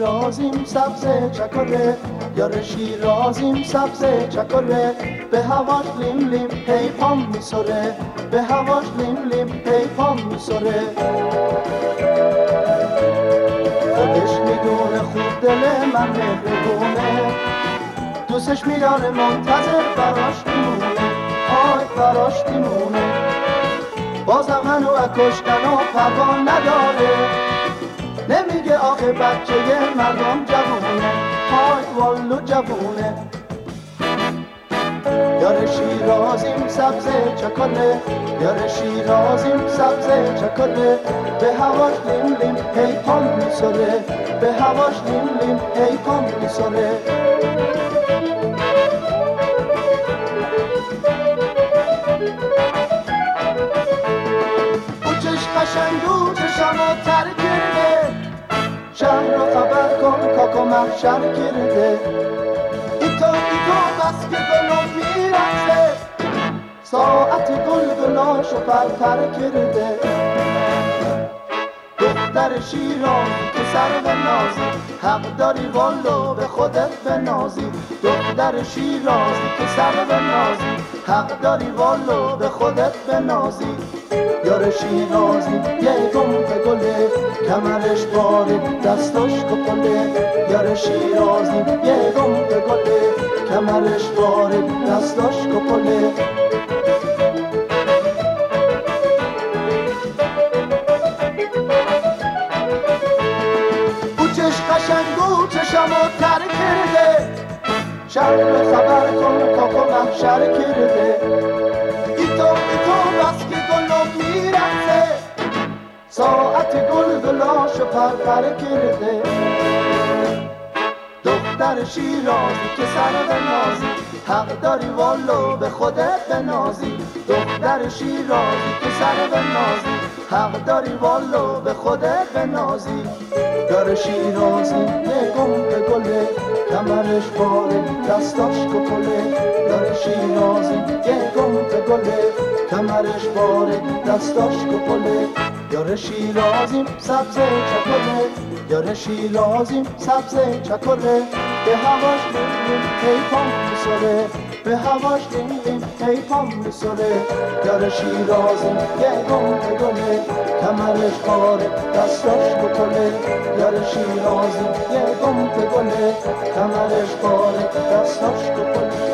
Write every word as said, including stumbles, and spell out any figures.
شیرازیم سبز چکره، یار شیرازیم سبز چکره، به هواش لیم لیم هی پام میسره، به هواش لیم لیم هی پام میسره. خودش میدونه خوب دل من مهربونه، دوستش میداره منتظر براش میمونه، آی براش میمونه. بازم هنو کشتن و پروا نداره، نمیگه آخه بچه مردم جوونه، های والو جوونه. یار شیرازیم سبز چکله، یار شیرازیم سبز چکله، به هواش لیم لیم هی پام میسره، به هواش لیم لیم هی پام میسره. قشنگو چشمو تر کرده، شهر رو خبر کن کاکو محشر کرده. ایتو ایتو بس که گلو میرسه، ساعت گل گلاشو پرتر کرده. دختر شیرازی که سر به نازی، حق داری والو به خودت بنازی. دختر شیرازی که سر به نازی، حق داری والو به خودت بنازی. یار شیرازی یه گمت گله، کمرش باره دستاش کپله. یار شیرازی یه گمت گله، کمرش باره دستاش کپله. بوچش قشنگو چشمو تر کرده، شهر رو خبر کن کاکو محشر کرده. ایتو ایتو بس که گلو میرسه، ساعت گل گلاشو پرپر کرده. دختر شیرازی که سر به نازی، حق داری والو به خودت بنازی. دختر شیرازی که سر به نازی، حق داری والو به خودت بنازی. یار شیرازی یه گم به گله، کمرش باره دستاش کپله. یار شیرازی یه گم به گله، کمرش باره دستاش کپله. یار شیرازیم سبز چکره، یار شیرازیم سبز چکره، به هواش لیم لیم هی پام میسره، به هواش لیم لیم هی پام میسره. یار شیرازیم یه گم به گله، کمرش باره دستاش کپله. یار شیرازیم یه گم به گله، کمرش باره دستاش کپله.